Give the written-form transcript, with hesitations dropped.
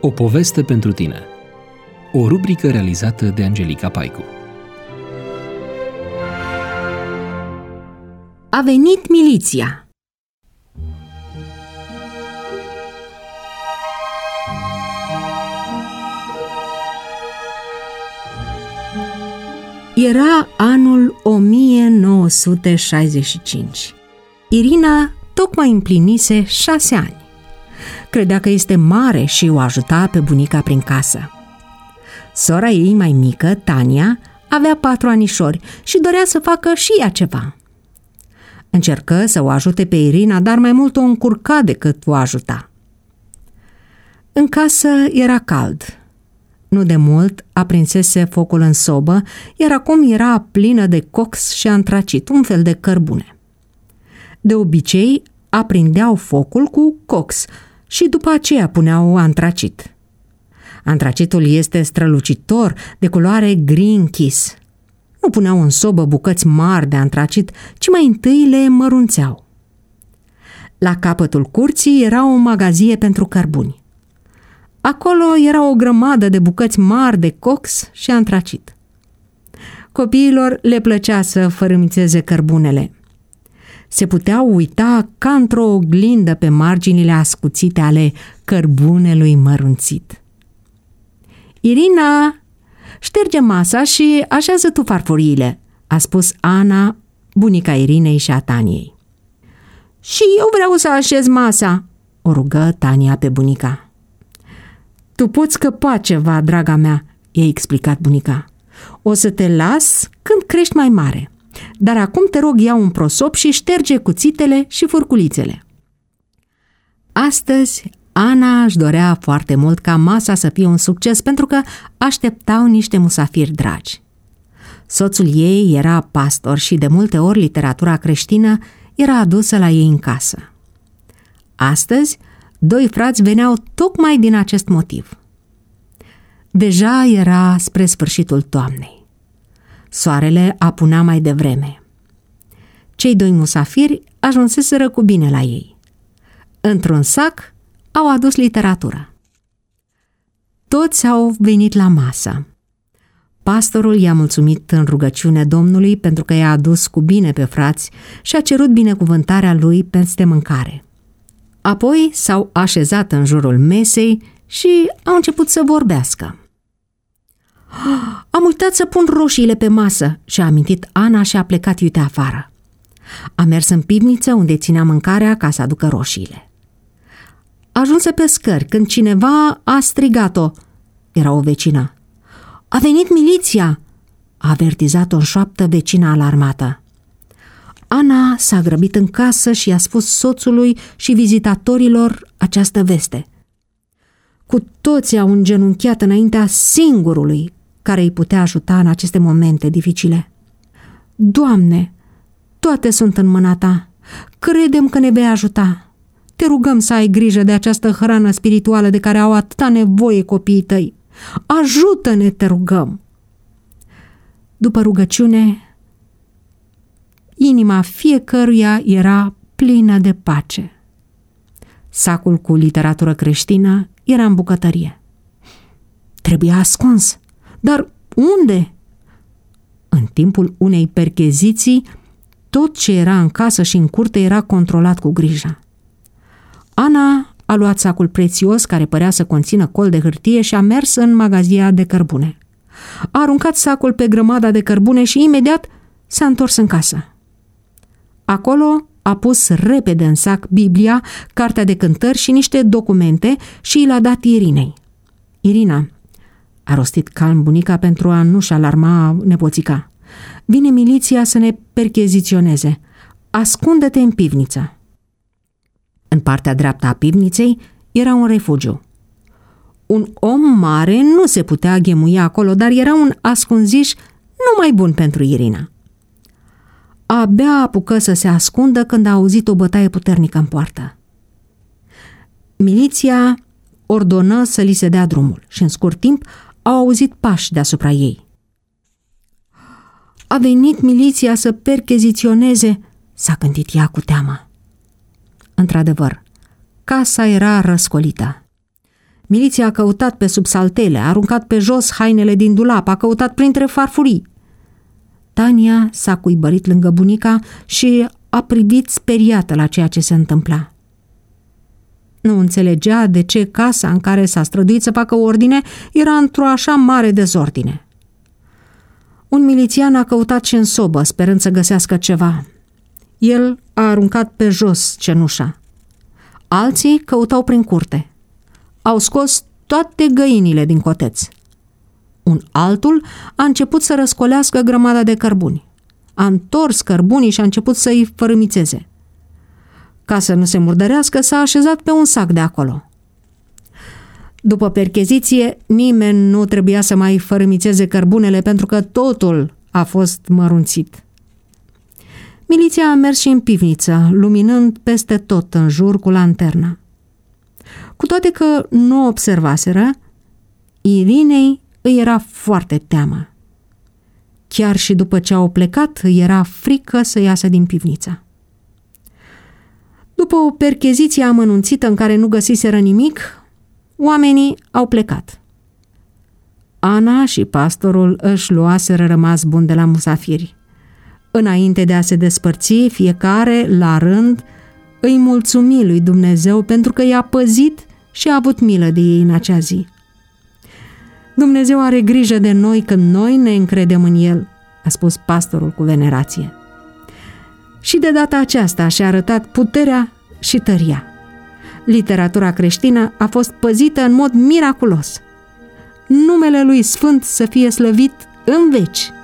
O poveste pentru tine. O rubrică realizată de Angelica Paicu. A venit miliția. Era anul 1965. Irina tocmai împlinise 6 ani. Credea că este mare și o ajuta pe bunica prin casă. Sora ei mai mică, Tania, avea 4 anișori și dorea să facă și ea ceva. Încercă să o ajute pe Irina, dar mai mult o încurca decât o ajuta. În casă era cald. Nu de mult aprinsese focul în sobă, iar acum era plină de cox și antracit, un fel de cărbune. De obicei, aprindeau focul cu cox și după aceea puneau antracit. Antracitul este strălucitor, de culoare gri închis. Nu puneau în sobă bucăți mari de antracit, ci mai întâi le mărunțeau. La capătul curții era o magazie pentru cărbuni. Acolo era o grămadă de bucăți mari de cox și antracit. Copiilor le plăcea să fărâmițeze cărbunele. Se puteau uita ca într-o oglindă pe marginile ascuțite ale cărbunelui mărunțit. Irina, șterge masa și așează tu farfuriile, a spus Ana, bunica Irinei și a Taniei. Și eu vreau să așez masa, o rugă Tania pe bunica. Tu poți scăpa ceva, draga mea, i-a explicat bunica. O să te las când crești mai mare. Dar acum te rog, ia un prosop și șterge cuțitele și furculițele. Astăzi, Ana își dorea foarte mult ca masa să fie un succes pentru că așteptau niște musafiri dragi. Soțul ei era pastor și de multe ori literatura creștină era adusă la ei în casă. Astăzi, 2 frați veneau tocmai din acest motiv. Deja era spre sfârșitul toamnei. Soarele apunea mai devreme. Cei 2 musafiri ajunseseră cu bine la ei. Într-un sac au adus literatura. Toți au venit la masă. Pastorul i-a mulțumit în rugăciune Domnului pentru că i-a adus cu bine pe frați și a cerut binecuvântarea lui peste mâncare. Apoi s-au așezat în jurul mesei și au început să vorbească. Am uitat să pun roșiile pe masă, și-a amintit Ana și a plecat iute afară. A mers în pivniță unde ținea mâncarea ca să aducă roșiile. Ajunse pe scări când cineva a strigat-o. Era o vecină. A venit miliția, a avertizat-o în șoaptă vecina alarmată. Ana s-a grăbit în casă și i-a spus soțului și vizitatorilor această veste. Cu toții au îngenunchiat înaintea singurului care îi putea ajuta în aceste momente dificile. Doamne, toate sunt în mâna Ta. Credem că ne vei ajuta. Te rugăm să ai grijă de această hrană spirituală de care au atâta nevoie copiii Tăi. Ajută-ne, te rugăm! După rugăciune, inima fiecăruia era plină de pace. Sacul cu literatură creștină era în bucătărie. Trebuia ascuns. Dar unde? În timpul unei percheziții, tot ce era în casă și în curte era controlat cu grijă. Ana a luat sacul prețios care părea să conțină col de hârtie și a mers în magazia de cărbune. A aruncat sacul pe grămada de cărbune și imediat s-a întors în casă. Acolo a pus repede în sac Biblia, cartea de cântări și niște documente și l-a dat Irinei. Irina, a rostit calm bunica pentru a nu-și alarma nepoțica. Vine miliția să ne percheziționeze. Ascunde-te în pivniță. În partea dreaptă a pivniței era un refugiu. Un om mare nu se putea ghemui acolo, dar era un ascunziș numai bun pentru Irina. Abia apucă să se ascundă când a auzit o bătaie puternică în poartă. Miliția ordonă să li se dea drumul și în scurt timp au auzit pași deasupra ei. A venit miliția să percheziționeze, s-a gândit ea cu teamă. Într-adevăr, casa era răscolită. Miliția a căutat pe sub saltele, a aruncat pe jos hainele din dulap, a căutat printre farfurii. Tania s-a cuibărit lângă bunica și a privit speriată la ceea ce se întâmpla. Nu înțelegea de ce casa în care s-a străduit să facă ordine era într-o așa mare dezordine. Un milițian a căutat și în sobă, sperând să găsească ceva. El a aruncat pe jos cenușa. Alții căutau prin curte. Au scos toate găinile din coteț. Un altul a început să răscolească grămada de cărbuni. A întors cărbunii și a început să-i fărâmițeze. Ca să nu se murdărească, s-a așezat pe un sac de acolo. După percheziție, nimeni nu trebuia să mai fărâmițeze cărbunele pentru că totul a fost mărunțit. Miliția a mers și în pivniță, luminând peste tot în jur cu lanterna. Cu toate că nu o observaseră, Irinei îi era foarte teamă. Chiar și după ce au plecat, îi era frică să iasă din pivniță. După o percheziție amănunțită în care nu găsiseră nimic, oamenii au plecat. Ana și pastorul își luaseră rămas bun de la musafiri. Înainte de a se despărți, fiecare, la rând, îi mulțumi lui Dumnezeu pentru că i-a păzit și a avut milă de ei în acea zi. Dumnezeu are grijă de noi când noi ne încredem în El, a spus pastorul cu venerație. Și de data aceasta și-a arătat puterea și tăria. Literatura creștină a fost păzită în mod miraculos. Numele Lui Sfânt să fie slăvit în veci.